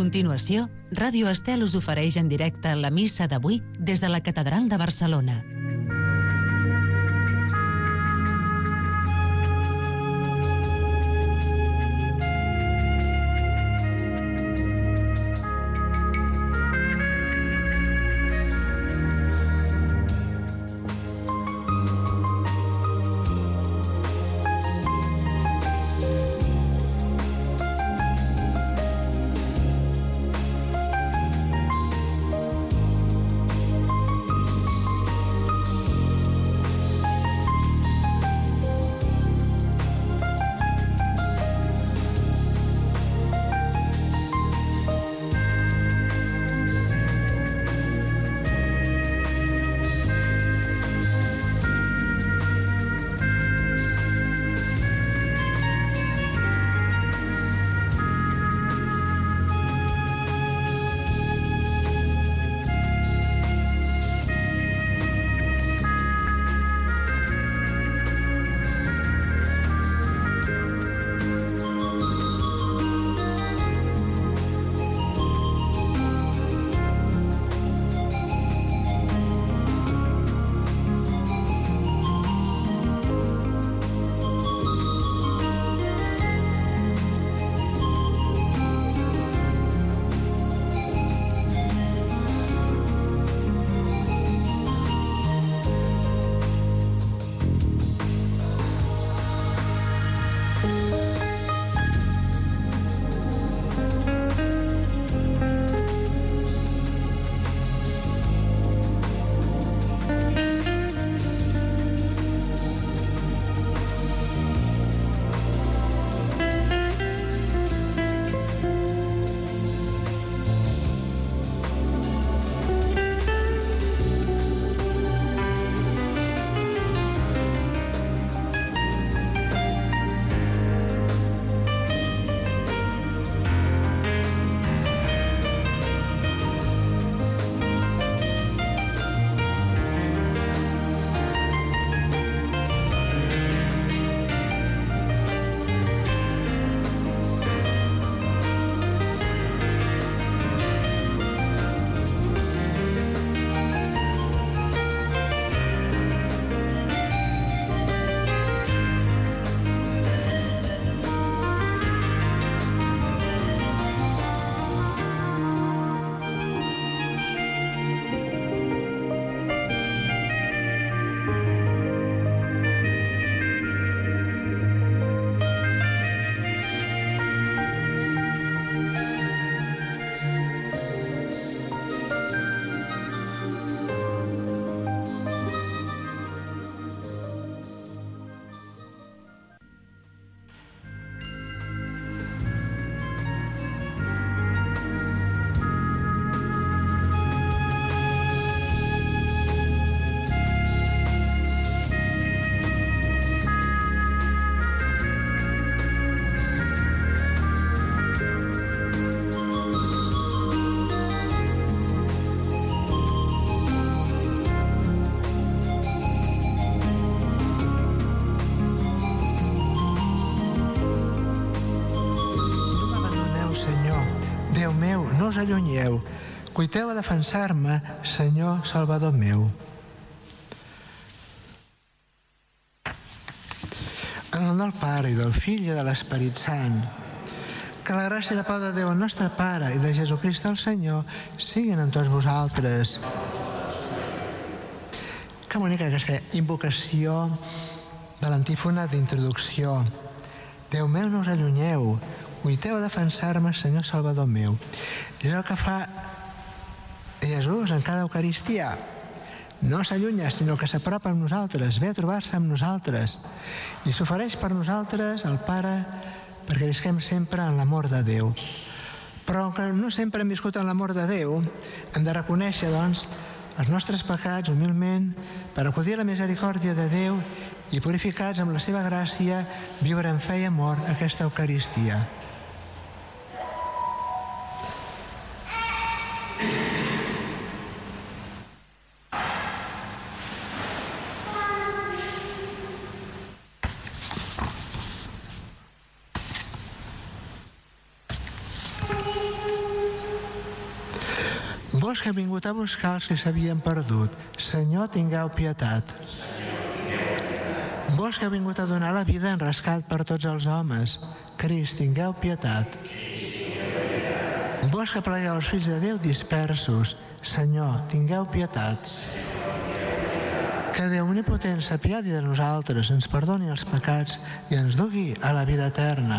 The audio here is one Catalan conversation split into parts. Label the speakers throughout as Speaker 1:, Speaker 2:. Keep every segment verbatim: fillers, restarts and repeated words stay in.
Speaker 1: continuació, Ràdio Estel us ofereix en directe la missa d'avui des de la Catedral de Barcelona.
Speaker 2: No us allunyeu, cuiteu a defensar-me, Senyor Salvador meu. En el nom del Pare i del Fill i de l'Esperit Sant, que la gràcia i la pau de Déu, el nostre Pare, i de Jesucrist el Senyor, siguin amb tots vosaltres. Que bonica aquesta invocació de l'antífona d'introducció. Déu meu, no us allunyeu, cuiteu a defensar-me, Senyor Salvador meu. I és el que fa Jesús en cada Eucaristia. No s'allunya, sinó que s'apropa amb nosaltres, ve a trobar-se amb nosaltres i s'ofereix per nosaltres al Pare perquè visquem sempre en l'amor de Déu. Però que no sempre hem viscut en l'amor de Déu, hem de reconèixer, doncs, els nostres pecats humilment per acudir a la misericòrdia de Déu i purificats amb la seva gràcia viure en fe i amor aquesta Eucaristia. Vós que heu vingut a buscar els que s'havien perdut, Senyor, tingueu pietat. Vós que heu vingut a donar la vida en rescat per tots els homes, Crist, tingueu pietat. Vós que plegueu els fills de Déu dispersos, Senyor, tingueu pietat. Que Déu omnipotent s'apiadi de nosaltres, ens perdoni els pecats i ens dugui a la vida eterna.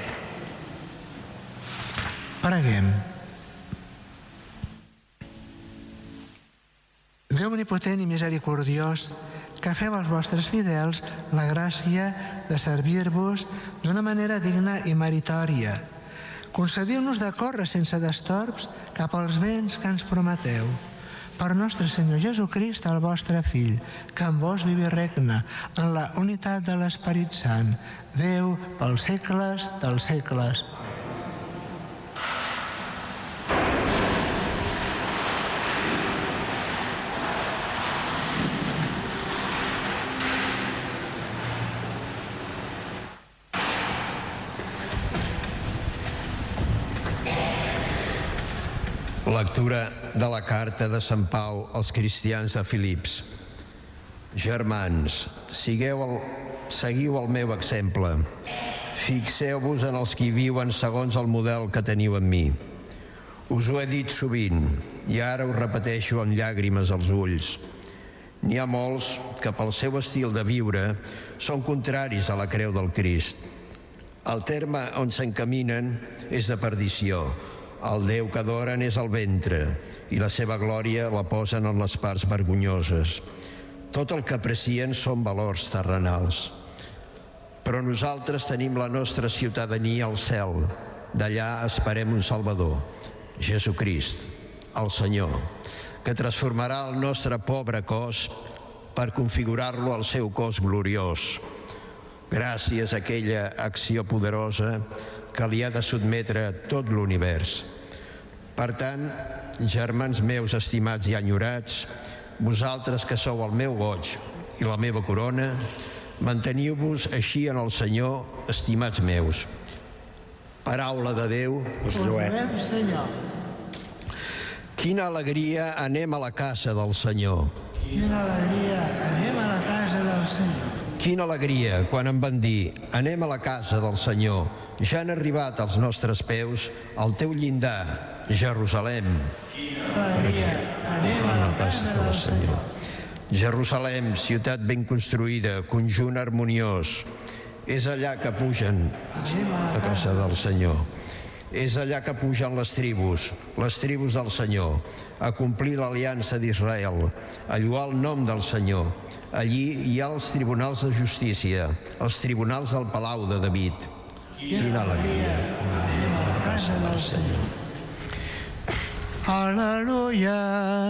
Speaker 2: Preguem. Déu omnipotent i misericordiós, que feu als vostres fidels la gràcia de servir-vos d'una manera digna i meritòria. Concediu-nos de córrer sense destorbs cap als béns que ens prometeu. Per nostre Senyor Jesucrist, el vostre Fill, que amb vos viu i regna en la unitat de l'Esperit Sant, Déu pels segles dels segles.
Speaker 3: Lectura de la carta de Sant Pau als cristians de Filips. Germans, sigueu el, seguiu el meu exemple. Fixeu-vos en els que viuen segons el model que teniu en mi. Us ho he dit sovint, i ara ho repeteixo amb llàgrimes als ulls. N'hi ha molts que pel seu estil de viure són contraris a la creu del Crist. El terme on s'encaminen és de perdició. El Déu que adoren és el ventre i la seva glòria la posen en les parts vergonyoses. Tot el que aprecien són valors terrenals. Però nosaltres tenim la nostra ciutadania al cel. D'allà esperem un Salvador, Jesucrist, el Senyor, que transformarà el nostre pobre cos per configurar-lo al seu cos gloriós. Gràcies a aquella acció poderosa que li ha de sotmetre tot l'univers. Per tant, germans meus estimats i enyorats, vosaltres que sou el meu goig i la meva corona, manteniu-vos així en el Senyor, estimats meus. Paraula de Déu.
Speaker 2: Us lloem, Senyor.
Speaker 3: Quina alegria, anem a la casa del Senyor.
Speaker 2: Quina alegria, anem a la casa del Senyor.
Speaker 3: Quina alegria quan em van dir, anem a la casa del Senyor. Ja han arribat als nostres peus al teu llindar, Jerusalem.
Speaker 2: Quina alegria, anem a la casa del Senyor.
Speaker 3: Jerusalem, ciutat ben construïda, conjunt harmoniós. És allà que pugen a casa del Senyor. És allà que pugen les tribus, les tribus del Senyor, a complir l'aliança d'Israel, a lloar el nom del Senyor. Allí hi ha els tribunals de justícia, els tribunals del Palau de David. Quina alegria! Anem a la casa del Senyor.
Speaker 2: Aleluia,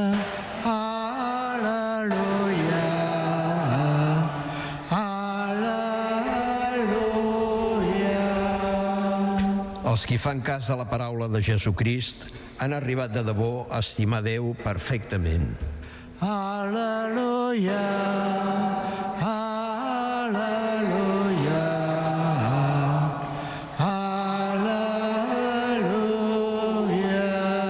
Speaker 2: aleluia, aleluia.
Speaker 3: Els qui fan cas de la paraula de Jesucrist han arribat de debò a estimar Déu perfectament.
Speaker 2: Aleluia, aleluia, aleluia.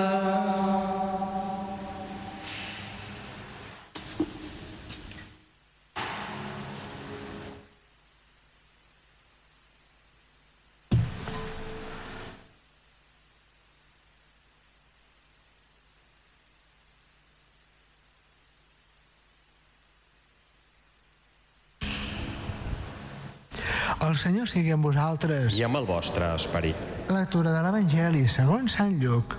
Speaker 2: El Senyor sigui amb vosaltres.
Speaker 4: I amb el vostre esperit.
Speaker 2: Lectura de l'Evangeli segons Sant Lluc.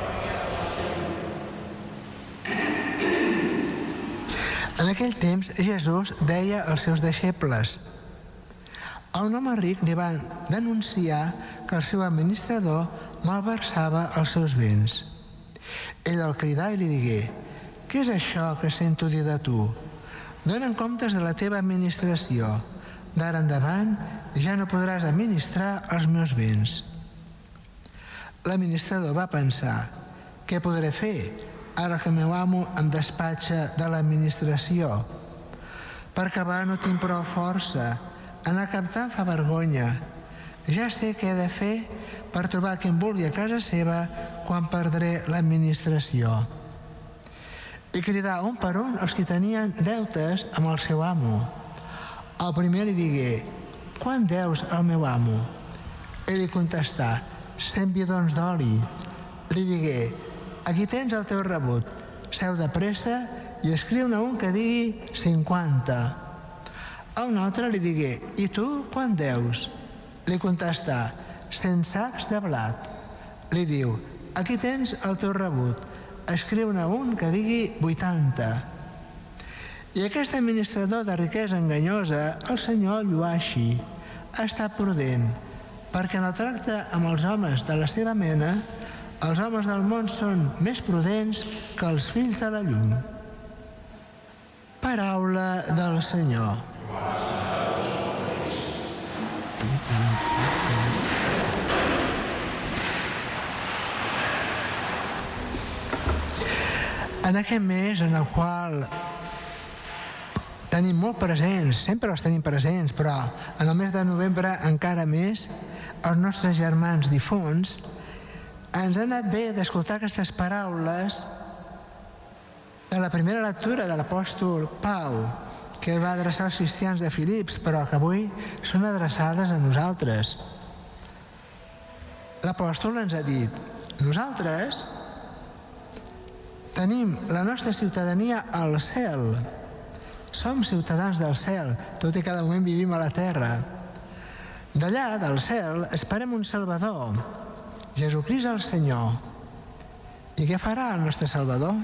Speaker 2: En aquell temps, Jesús deia als seus deixebles: a un home ric li van denunciar que el seu administrador malversava els seus béns. Ell el cridà i li digué: què és això que sento dir de tu? Dóna comptes de la teva administració. D'ara endavant ja no podràs administrar els meus béns. L'administrador va pensar: què podré fer ara que el meu amo em despatxa de l'administració? Per acabar no tinc prou força, anar a captar em fa vergonya. Ja sé què he de fer per trobar qui em vulgui a casa seva quan perdré l'administració. i cridà un per un els que tenien deutes amb el seu amo. El primer li digué: «Quant deus al meu amo?» Ell li contestà: «Cent bidons d'oli». Li digué: «Aquí tens el teu rebut, seu de pressa i escriu-ne un que digui cinquanta». A un altre li digué: «I tu quant deus?» Li contestà: «Cent sacs de blat». Li diu: «Aquí tens el teu rebut, escriu-ne un que digui vuitanta». I aquest administrador de riquesa enganyosa, el senyor el lluà així: «Ha estat prudent, perquè en el tracte amb els homes de la seva mena, els homes del món són més prudents que els fills de la llum». Paraula del Senyor. En aquest mes en el qual tenim molt presents, sempre els tenim presents, però en el mes de novembre encara més, els nostres germans difunts, ens ha anat bé d'escoltar aquestes paraules de la primera lectura de l'apòstol Pau, que va adreçar als cristians de Filips, però que avui són adreçades a nosaltres. L'apòstol ens ha dit: nosaltres tenim la nostra ciutadania al cel. Som ciutadans del cel, tot i que de moment vivim a la terra. D'allà, del cel, esperem un Salvador, Jesucrist el Senyor. I què farà el nostre Salvador?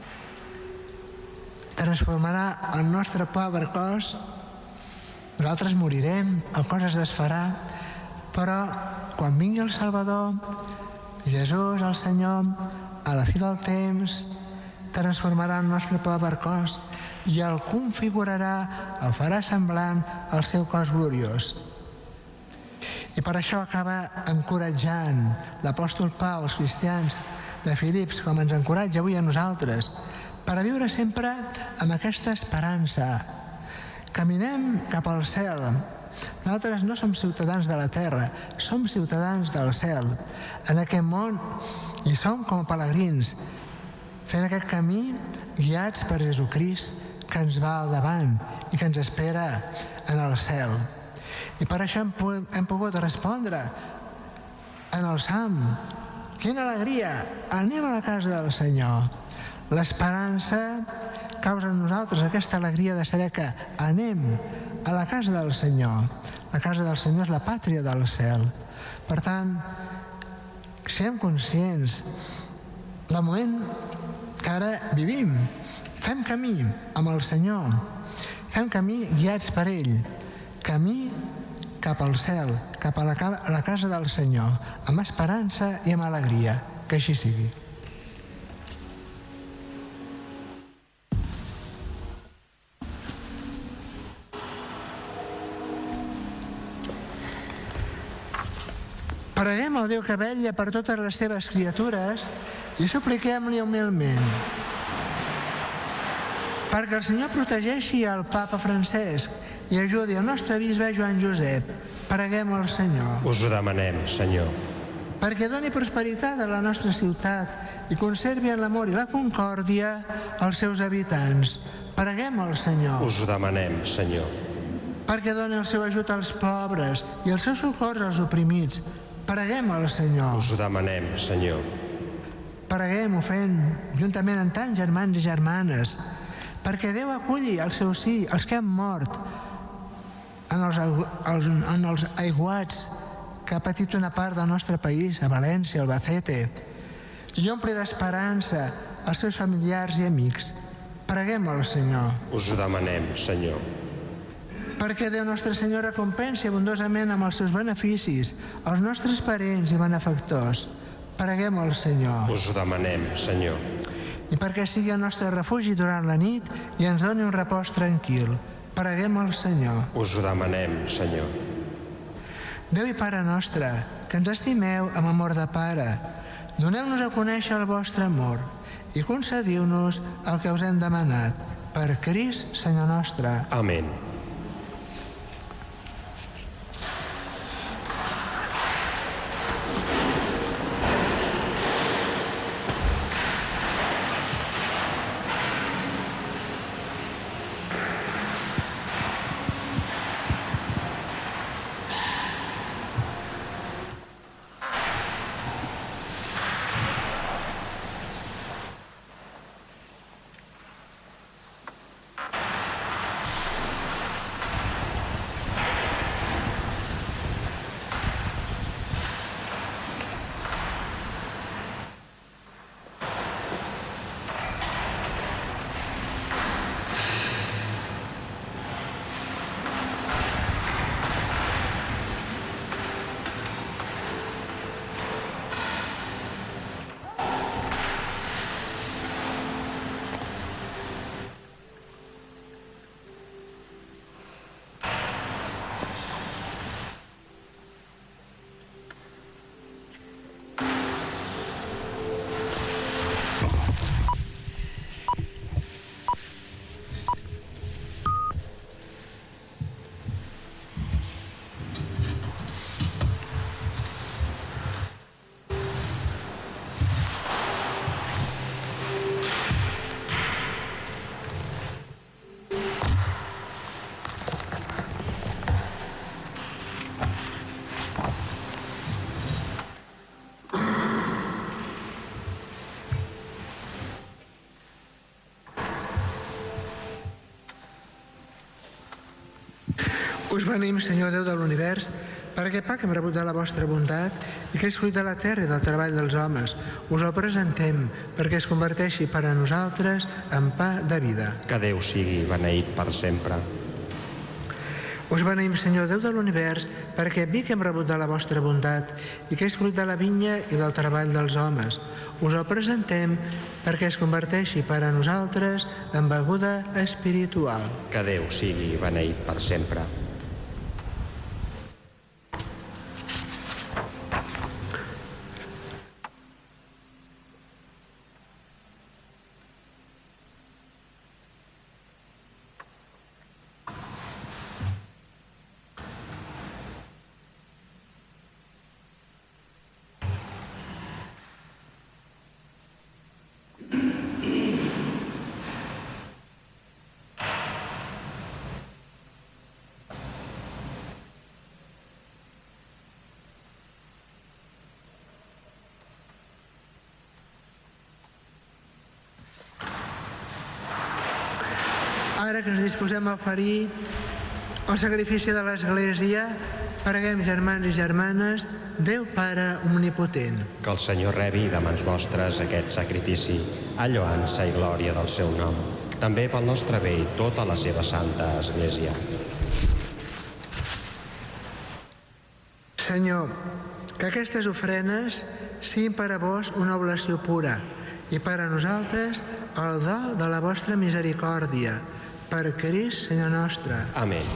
Speaker 2: Transformarà el nostre pobre cos. Nosaltres morirem, el cos es desfarà, però quan vingui el Salvador, Jesús el Senyor, a la fi del temps, transformarà el nostre pobre cos i el configurarà, el farà semblant al seu cos gloriós. I per això acaba encoratjant l'apòstol Pau als cristians de Filips, com ens encoratja avui a nosaltres, per a viure sempre amb aquesta esperança. Caminem cap al cel. Nosaltres no som ciutadans de la terra, som ciutadans del cel. En aquest món hi som com a pelegrins, fent aquest camí guiats per Jesucrist, que ens va al davant i que ens espera en el cel. I per això hem, hem pogut respondre en el Salm: quina alegria, anem a la casa del Senyor. L'esperança causa en nosaltres aquesta alegria de saber que anem a la casa del Senyor. La casa del Senyor és la pàtria del cel. Per tant, siguem conscients del moment que ara vivim. Fem camí amb el Senyor, fem camí guiats per ell, camí cap al cel, cap a la, a la casa del Senyor, amb esperança i amb alegria. Que així sigui. Preguem al Déu que vetlla per totes les seves criatures i supliquem-li humilment perquè el Senyor protegeixi el papa Francesc i ajudi el nostre bisbe Joan Josep. Preguem al Senyor.
Speaker 4: Us ho demanem, Senyor.
Speaker 2: Perquè doni prosperitat a la nostra ciutat i conservi en l'amor i la concòrdia als seus habitants. Preguem al Senyor.
Speaker 4: Us ho demanem, Senyor.
Speaker 2: Perquè doni el seu ajut als pobres i el seu socors als oprimits. Preguem al Senyor.
Speaker 4: Us ho demanem, Senyor.
Speaker 2: Preguem-ho fent juntament amb tants germans i germanes, perquè Déu aculli al seu sí els que han mort en els, els, en els aiguats que ha patit una part del nostre país, a València, Albacete, i ompli d'esperança els seus familiars i amics. Preguem al Senyor.
Speaker 4: Us ho demanem, Senyor.
Speaker 2: Perquè Déu nostre Senyor recompensi abundosament amb els seus beneficis els nostres parents i benefactors. Preguem al Senyor.
Speaker 4: Us ho demanem, Senyor.
Speaker 2: I perquè sigui el nostre refugi durant la nit i ens doni un repòs tranquil. Preguem al Senyor.
Speaker 4: Us ho demanem, Senyor.
Speaker 2: Déu i Pare nostre, que ens estimeu amb amor de Pare, doneu-nos a conèixer el vostre amor i concediu-nos el que us hem demanat. Per Crist, Senyor nostre.
Speaker 4: Amén.
Speaker 2: Us beneïm, Senyor Déu de l'univers, per aquest pa que hem rebut de la vostra bondat i que és fruit de la terra i del treball dels homes. Us el presentem perquè es converteixi per a nosaltres en pa de vida.
Speaker 4: Que Déu sigui beneït per sempre.
Speaker 2: Us beneïm, Senyor Déu de l'univers, per aquest vi que hem rebut de la vostra bondat i que és fruit de la vinya i del treball dels homes. Us el presentem perquè es converteixi per a nosaltres en beguda espiritual.
Speaker 4: Que Déu sigui beneït per sempre.
Speaker 2: Ara que ens disposem a oferir el sacrifici de l'Església, preguem, germans i germanes, Déu Pare Omnipotent.
Speaker 4: Que el Senyor rebi de mans vostres aquest sacrifici, a lloança i glòria del seu nom, també pel nostre bé i tota la seva santa Església.
Speaker 2: Senyor, que aquestes ofrenes siguin per a vos una oblació pura i per a nosaltres el do de la vostra misericòrdia. Per Crist, Senyor nostre.
Speaker 4: Amén.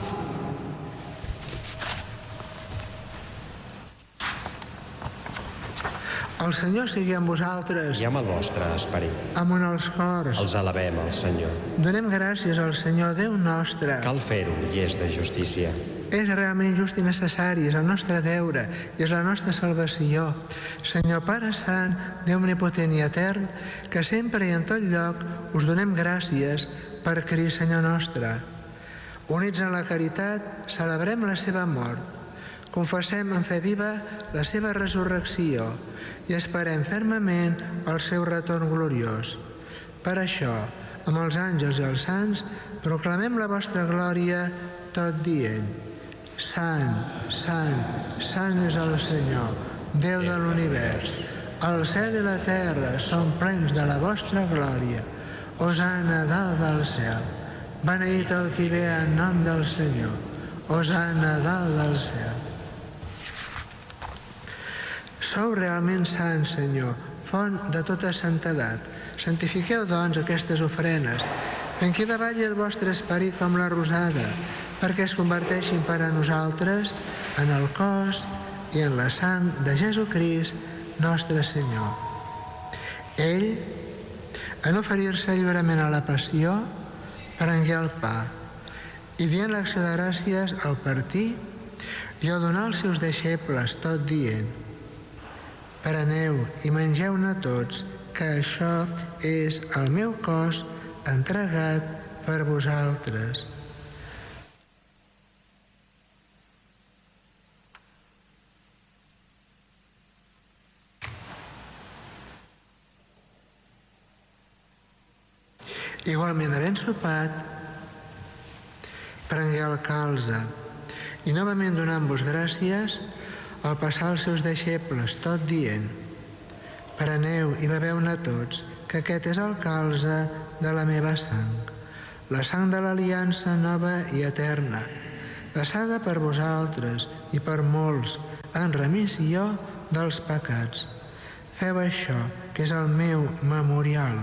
Speaker 2: El Senyor sigui amb vosaltres.
Speaker 4: I amb el vostre esperit.
Speaker 2: Amunt els cors.
Speaker 4: Els alabem al Senyor.
Speaker 2: Donem gràcies al Senyor Déu nostre.
Speaker 4: Cal fer-ho i és de justícia.
Speaker 2: És realment just i necessari, és el nostre deure, és la nostra salvació. Senyor Pare Sant, Déu omnipotent i etern, que sempre i en tot lloc us donem gràcies per Crist, Senyor nostre. Units en la caritat, celebrem la seva mort, confessem en fe viva la seva resurrecció i esperem fermament el seu retorn gloriós. Per això, amb els àngels i els sants, proclamem la vostra glòria tot dient: Sant, Sant, Sant és el Senyor, Déu de l'univers. El cel i la terra són plens de la vostra glòria. Hosana dalt del cel. Beneït el qui ve en nom del Senyor. Hosana dalt del cel. Sou realment sants, Senyor, font de tota santedat. Santifiqueu, doncs, aquestes ofrenes, fent que davalli el vostre esperit com la rosada, perquè es converteixin per a nosaltres en el cos i en la sang de Jesucrist, nostre Senyor. Ell, en oferir-se lliurement a la passió, prengué el pa i, dient l'acció de gràcies al partir, i el donà als seus deixebles, tot dient: Preneu i mengeu-ne tots, que això és el meu cos entregat per vosaltres. Igualment, havent sopat, prengué el calze i, novament donant-vos gràcies, al passar als seus deixebles, tot dient: Preneu i beveu-ne tots, que aquest és el calze de la meva sang, la sang de l'aliança nova i eterna, passada per vosaltres i per molts en remissió dels pecats. Feu això, que és el meu memorial.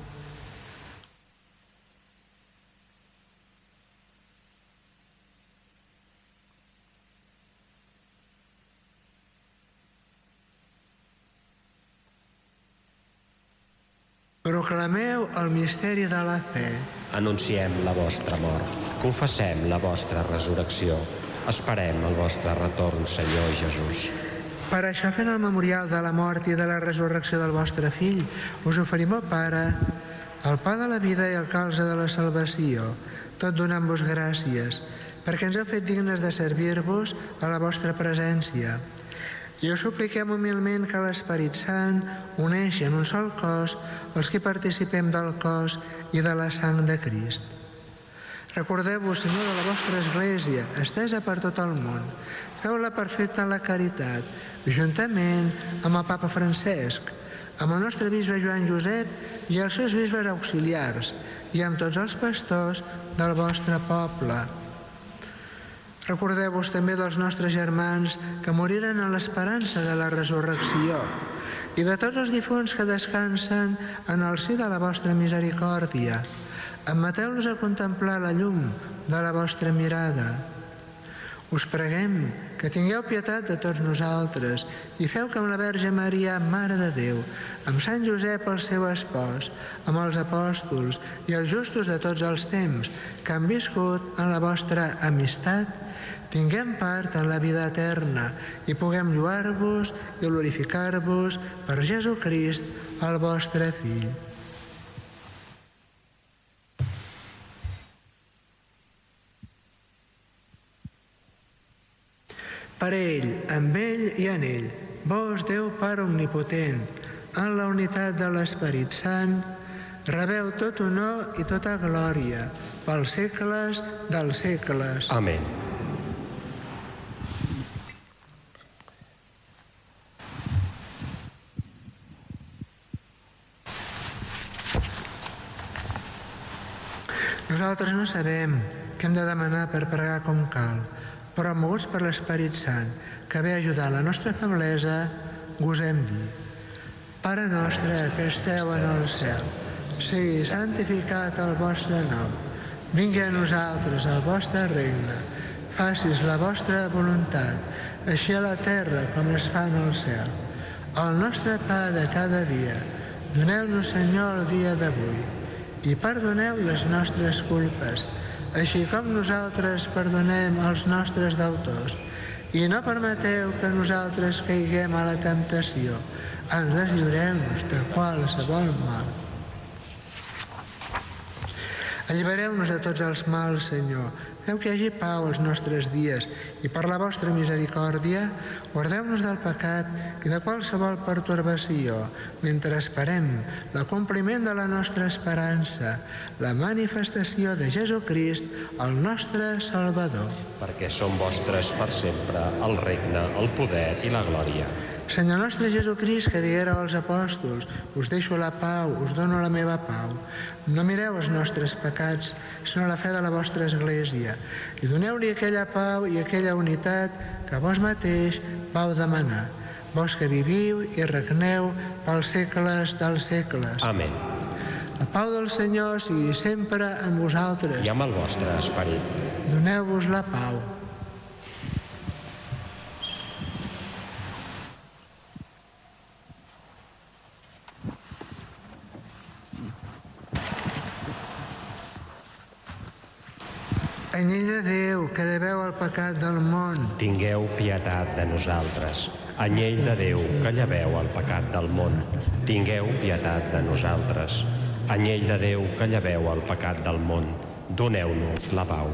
Speaker 2: Proclameu el misteri de la fe.
Speaker 4: Anunciem la vostra mort, confessem la vostra resurrecció, esperem el vostre retorn, Senyor Jesús.
Speaker 2: Per això, fent el memorial de la mort i de la resurrecció del vostre Fill, us oferim, oh Pare, el pa de la vida i el calze de la salvació, tot donant-vos gràcies, perquè ens heu fet dignes de servir-vos a la vostra presència. I us supliquem humilment que l'Esperit Sant uneixi en un sol cos els que participem del cos i de la sang de Crist. Recordeu-vos, Senyor, de la vostra Església, estesa per tot el món. Feu-la perfecta en la caritat, juntament amb el Papa Francesc, amb el nostre bisbe Joan Josep i els seus bisbes auxiliars, i amb tots els pastors del vostre poble. Recordeu-vos també dels nostres germans que moriren en l'esperança de la resurrecció i de tots els difunts que descansen en el si de la vostra misericòrdia. Admeteu-los a contemplar la llum de la vostra mirada. Us preguem que tingueu pietat de tots nosaltres i feu que amb la Verge Maria, Mare de Déu, amb Sant Josep, el seu espòs, amb els apòstols i els justos de tots els temps que han viscut en la vostra amistat, tinguem part en la vida eterna i puguem lloar-vos i glorificar-vos per Jesucrist, el vostre Fill. Per ell, amb ell i en ell, vos, Déu Pare Omnipotent, en la unitat de l'Esperit Sant, rebeu tot honor i tota glòria pels segles dels segles.
Speaker 4: Amén.
Speaker 2: Nosaltres no sabem què hem de demanar per pregar com cal, però moguts per l'Esperit Sant, que ve a ajudar la nostra feblesa, gosem dir: Pare nostre que esteu en el cel, sigui santificat el vostre nom, vingui a nosaltres el vostre regne, facis la vostra voluntat, així a la terra com es fa en el cel. El nostre pa de cada dia, doneu-nos, Senyor, el dia d'avui, i perdoneu les nostres culpes, així com nosaltres perdonem als nostres deutors, i no permeteu que nosaltres caiguem a la temptació, ens deslliureu-nos de qualsevol mal. Allibereu-nos de tots els mals, Senyor. Feu que hi hagi pau als nostres dies i per la vostra misericòrdia guardeu-nos del pecat i de qualsevol pertorbació mentre esperem l'acompliment de la nostra esperança, la manifestació de Jesucrist, el nostre Salvador.
Speaker 4: Perquè són vostres per sempre el regne, el poder i la glòria.
Speaker 2: Senyor nostre Jesucrist, que diguéreu als apòstols: us deixo la pau, us dono la meva pau. No mireu els nostres pecats, sinó la fe de la vostra Església, i doneu-li aquella pau i aquella unitat que vos mateix vau demanar, vos que viviu i regneu pels segles dels segles.
Speaker 4: Amén.
Speaker 2: La pau del Senyor sigui sempre amb vosaltres.
Speaker 4: I amb el vostre esperit.
Speaker 2: Doneu-vos la pau. Anyell de Déu, que lleveu el pecat del món,
Speaker 4: Tingueu pietat de nosaltres. Anyell de Déu, que lleveu el pecat del món, tingueu pietat de nosaltres. Anyell de Déu, que lleveu el pecat del món, doneu-nos la pau.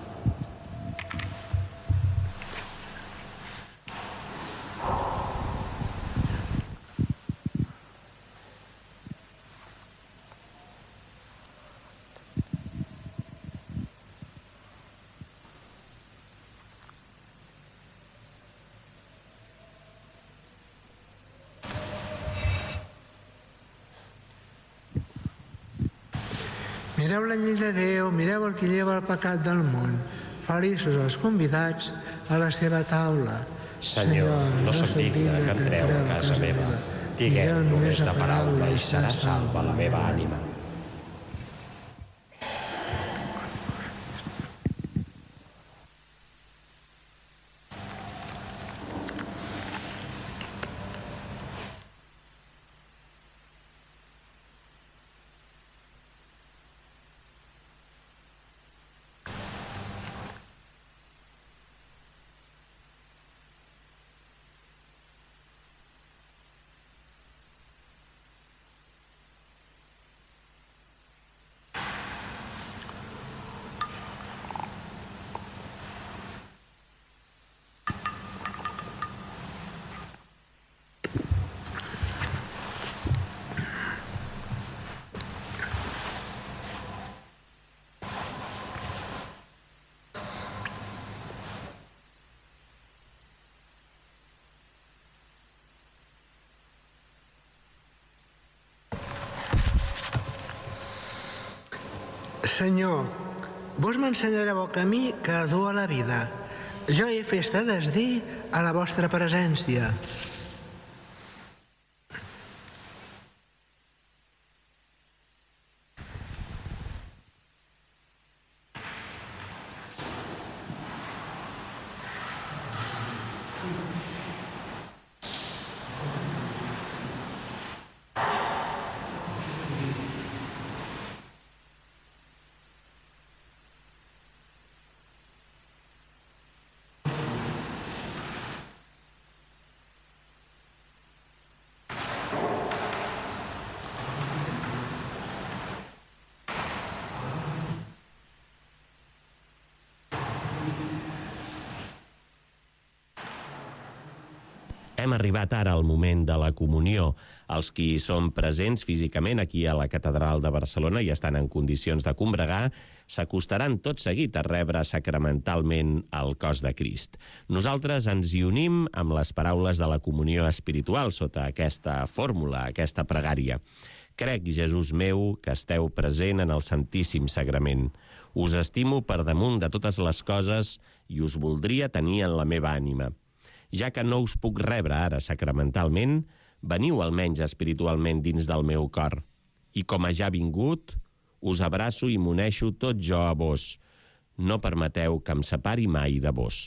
Speaker 2: mireu l'anyell de Déu, mireu el que lleva el pecat del món. Feliços els convidats a la seva taula.
Speaker 4: Senyor, no sóc digne que entreu a casa meva. Digueu només la paraula i serà salva la meva ànima.
Speaker 2: Senyor, vos m'ensenyareu el camí que du a la vida. Jo he festa desdir a la vostra presència.
Speaker 5: Hem arribat ara al moment de la comunió. Els qui són presents físicament aquí a la Catedral de Barcelona i estan en condicions de combregar s'acostaran tot seguit a rebre sacramentalment el cos de Crist. Nosaltres ens hi unim amb les paraules de la comunió espiritual sota aquesta fórmula, aquesta pregària. Crec, Jesús meu, que esteu present en el Santíssim Sagrament. Us estimo per damunt de totes les coses i us voldria tenir en la meva ànima. Ja que no us puc rebre ara sacramentalment, veniu almenys espiritualment dins del meu cor. I com a ja vingut, us abraço i m'uneixo tot jo a vos. No permeteu que em separi mai de vos.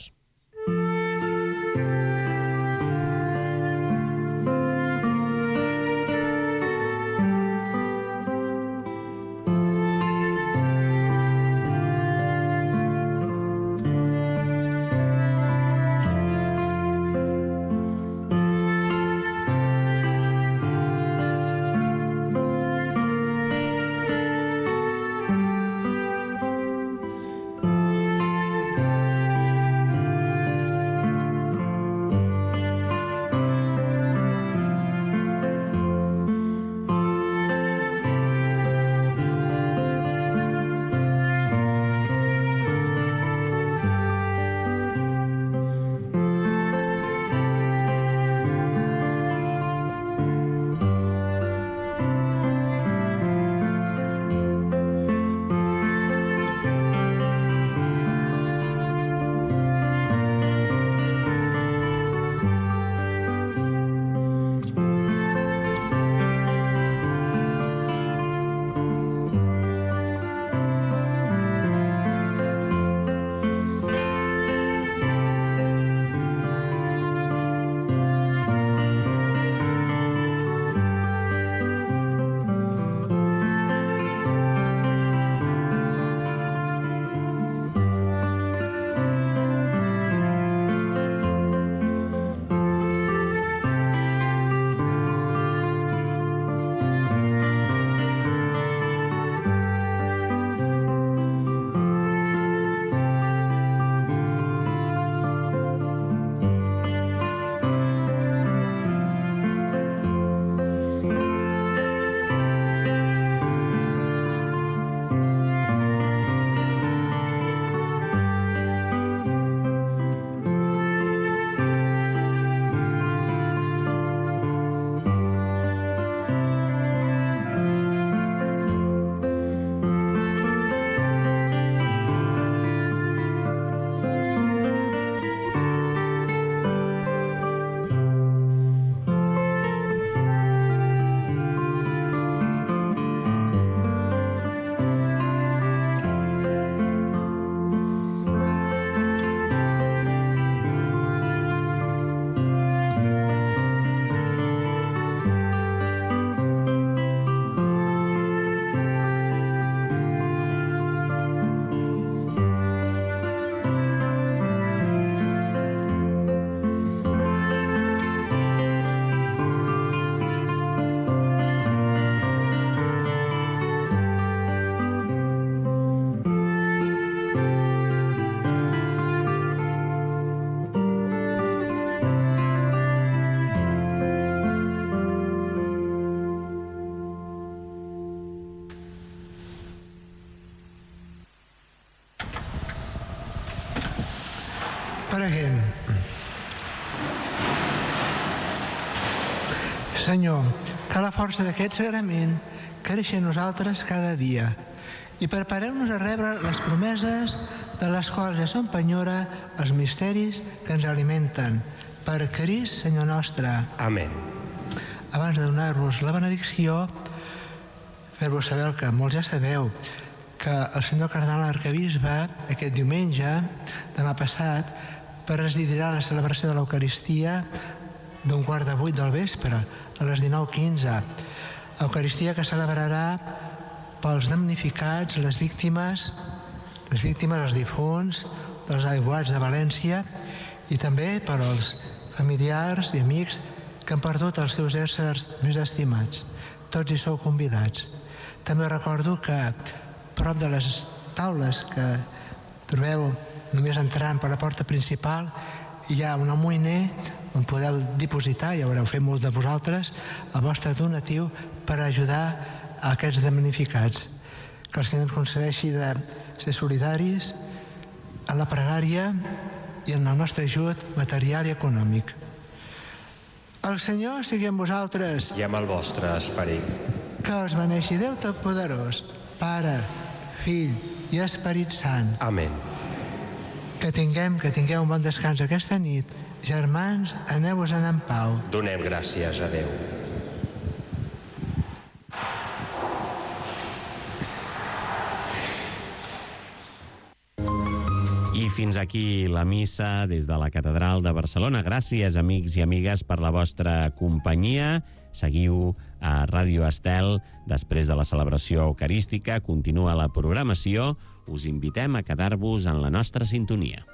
Speaker 2: Preguem. Senyor, que la força d'aquest sagrament creixi en nosaltres cada dia i preparem-nos a rebre les promeses de les quals ja són penyora els misteris que ens alimenten. Per Crist, Senyor nostre.
Speaker 4: Amén.
Speaker 2: Abans de donar-vos la benedicció, fer-vos saber el que molts ja sabeu, que el senyor cardenal arquebisbe aquest diumenge, demà passat, presidirà la celebració de l'Eucaristia d'un quart de vuit del vespre, a les dinou quinze. Eucaristia que celebrarà pels damnificats, les víctimes, les víctimes, els difunts dels aiguats de València i també per als familiars i amics que han perdut els seus éssers més estimats. Tots hi sou convidats. També recordo que prop de les taules que trobeu només entrant per la porta principal hi ha un amoïner on podeu dipositar, ja haureu fet molts de vosaltres, el vostre donatiu per ajudar a aquests damnificats. Que el Senyor ens concedeixi de ser solidaris en la pregària i en el nostre ajut material i econòmic. El Senyor sigui amb vosaltres.
Speaker 4: I amb el vostre esperit.
Speaker 2: Que us beneixi Déu Totpoderós, Pare, Fill i Esperit Sant.
Speaker 4: Amén.
Speaker 2: Que tinguem, que tingueu un bon descans aquesta nit. Germans, aneu-vos-en en pau.
Speaker 4: Donem gràcies a Déu.
Speaker 5: I fins aquí la missa des de la Catedral de Barcelona. Gràcies, amics i amigues, per la vostra companyia. Seguiu a Ràdio Estel. Després de la celebració eucarística continua la programació. Us invitem a quedar-vos en la nostra sintonia.